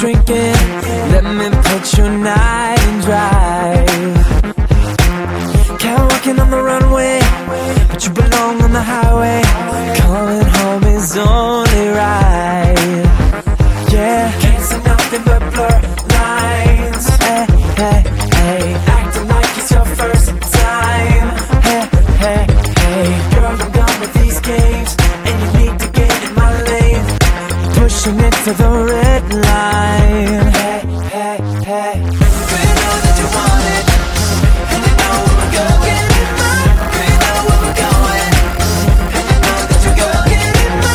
drinking. Let me put your night in drive. Can't walking on the runway, but you belong on the highway. Coming home is only right. Yeah, can't see nothing but blur lines. Hey, hey, hey, acting like it's your first time. Hey, hey, hey, girl, I'm done with these games, and you need to get in my lane. Pushing it to the red line. Hey, hey, hey, you know that you want it, and you know where we're going. You know where we're going, and you know that you go get in my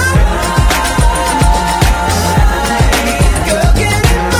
line. Girl, get in my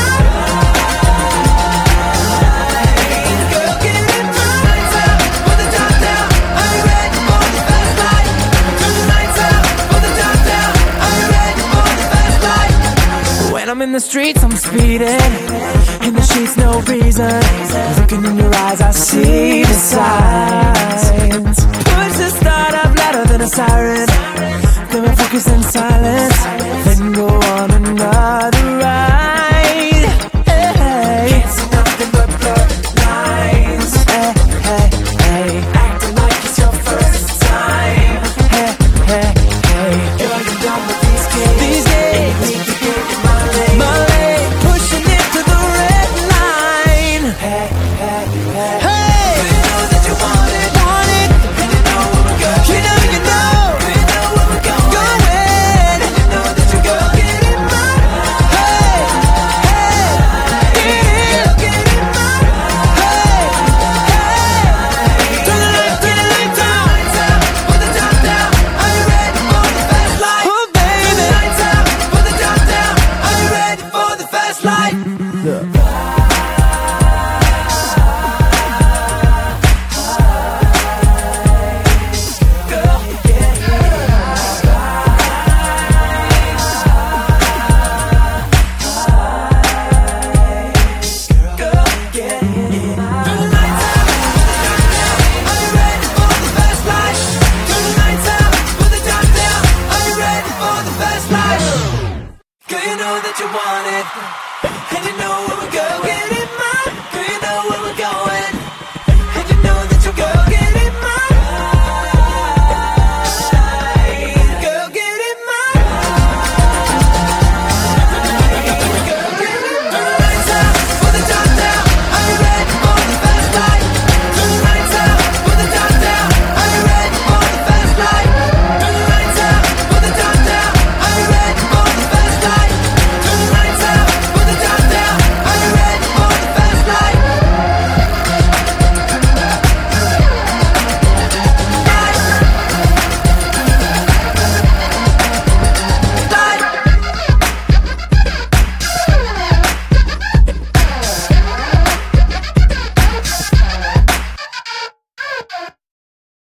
line. Girl, get in my lights out, put the top down. Are you ready for the fast life? Turn the lights out, put the top down. Are you ready for the fast life? When I'm in the streets, I'm speeding. In the sheets, no reason. Looking in your eyes, I see the signs. Push the start up louder than a siren. Then we focus in silence. Then go on another ride. Hey, can't see nothing but blurred lines. Hey, hey, hey, acting like it's your first time. Hey, hey, hey, girl, you're done with these games. These games, need to get in my lane. My lane, pushing it to the red line. Hey, hey, hey, hey, you know that you want it, and you know where we're going. You know where we're going. And you know that you go get in my hey, hey, get in my hey, hey, turn the lights down, put the top down. Are you ready for the fast life? Oh baby, turn the lights out, put the top down. Are you ready for the fast life? Girl, you know that you want it,